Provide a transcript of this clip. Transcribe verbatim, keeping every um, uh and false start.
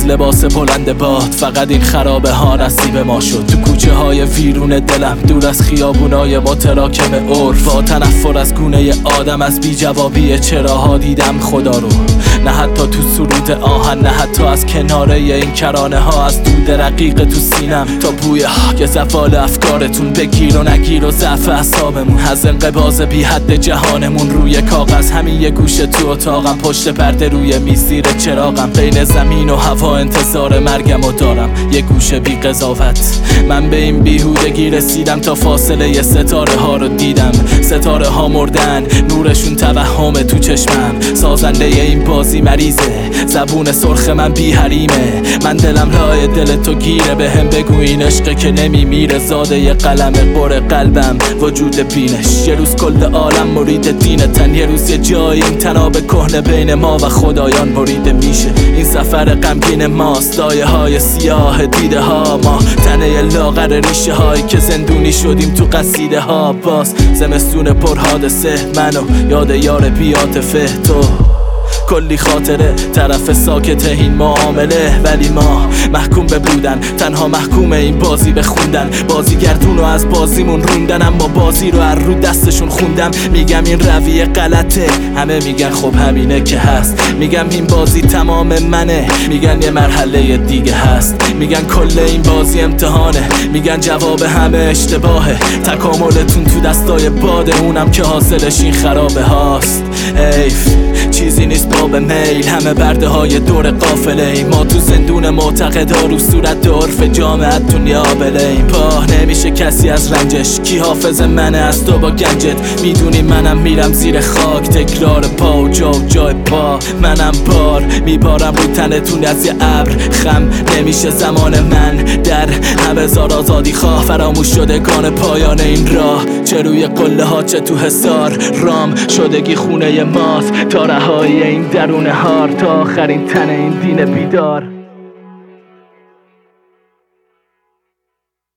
لباس بلند باد، فقط این خرابه ها نصیب ما شد. تو کوچه های ویرون دلم، دور از خیابونای متراکم عرف، با تنفر از گونه آدم، از بی جوابی چراها دیدم خدا رو. نه حتی تو سرود آهن، نه حتی از کناره این کرانه ها، از دود رقیق تو سینم تا بوی که زفال افکارتون بگیر و نگیر و ضعف اعصابمون، از انقباض بی حد جهانمون روی کاغذ. همین یه گوشه تو اتاقم، پشت پرده روی میز زیر چراغم، بین زمین و هوا انتظار مرگم و دارم یه گوشه بی قضاوت. من به این بیهودگی رسیدم تا فاصله ی ستاره ها رو دیدم. ستاره ها مردن، نورشون توهم تو چشمم. سازنده این بازی مریضه، زبون سرخ من بی حریمه. من دلم لای دل تو گیره، به هم بگو این عشقه که نمی میره. زاده ی قلم قره قلبم، وجود بینش. یه روز کل عالم مرید دینتن، یه روز یه جایی این تناب کهنه بین ما و خدایان بریده میشه. این سفر غمگین ماست، لایه های سیاه دیده ها ما، تنه لاغر ریشه هایی که زندونی شدیم تو قصیده ها. باز زمستون پر حادثه، منو یاد یار بی عاطفه. تو کلی خاطره طرف ساکت این معامله، ولی ما محکوم به بودن، تنها محکوم این بازی بخوندن. بازیگردونو از بازیمون روندن، اما بازی رو از رو دستشون خوندم. میگم این رویه غلطه، همه میگن خب همینه که هست. میگم این بازی تمام منه، میگن یه مرحله دیگه هست. میگن کل این بازی امتحانه، میگن جواب همه اشتباهه. تکاملتون تو دستای باده، اونم که حاصلش این خرابه هاست. ایف چیزی نیست باب میل، همه برده های دور قافله ایم. ما تو زندون معتقدا، رو صورت عرف جامعت دنیا بلیم. پاه نمیشه کسی از رنجش، کی حافظ منه از تو با گنجت. میدونی منم میرم زیر خاک، تکرار پا و جا و جای پا. منم بار میبارم رو تنتون از یه ابر، خم نمیشه زمان من. در همه زار آزادی خواه، فراموش شدگان پایان این راه. چه روی قله ها چه تو حصار، رام شدگی خونه ماست. تا رهایی این درون هار، تا آخرین تن این دین بیدار.